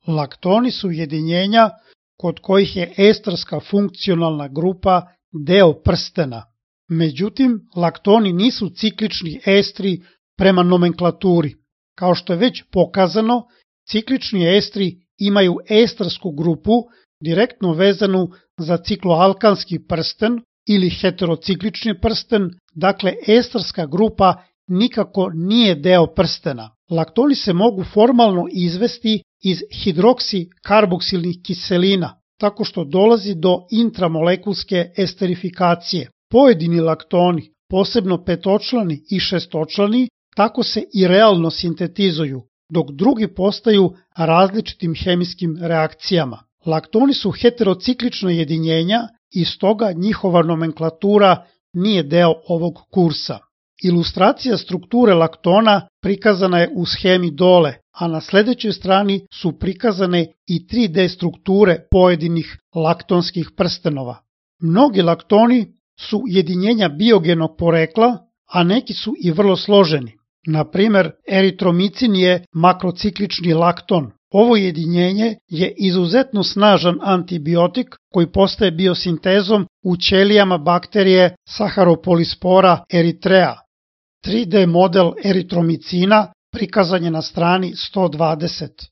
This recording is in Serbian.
Laktoni su jedinjenja kod kojih je esterska funkcionalna grupa deo prstena. Međutim, laktoni nisu ciklični estri prema nomenklaturi. Kao što je već pokazano, ciklični estri imaju estersku grupu direktno vezanu za cikloalkanski prsten ili heterociklični prsten, dakle esterska grupa nikako nije deo prstena. Laktoni se mogu formalno izvesti iz hidroksikarboksilnih kiselina, tako što dolazi do intramolekulske esterifikacije. Pojedini laktoni, posebno petočlani i šestočlani, tako se i realno sintetizuju, dok drugi postaju različitim hemijskim reakcijama. Laktoni su heterociklična jedinjenja i stoga njihova nomenklatura nije deo ovog kursa. Ilustracija strukture laktona prikazana je u schemi dole, a na sledećoj strani su prikazane i 3D strukture pojedinih laktonskih prstenova. Mnogi laktoni su jedinjenja biogenog porekla, a neki su i vrlo složeni. Na primer, eritromicin je makrociklični lakton. Ovo jedinjenje je izuzetno snažan antibiotik koji postaje biosintezom u ćelijama bakterije Saharopolispora eritrea. 3D model eritromicina prikazan je na strani 120.